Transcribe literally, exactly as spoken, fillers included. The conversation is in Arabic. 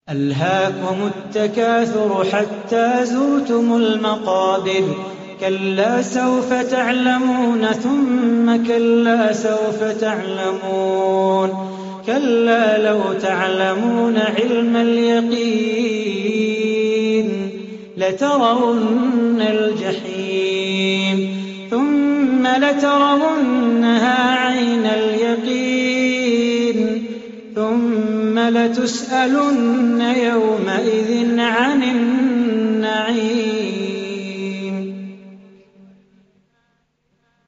ألهاكم التكاثر حتى زرتم المقابر كلا سوف تعلمون ثم كلا سوف تعلمون كلا لو تعلمون علم اليقين لترون الجحيم ثم لترونها عين اليقين ثم لتسألن يومئذ عن النعيم.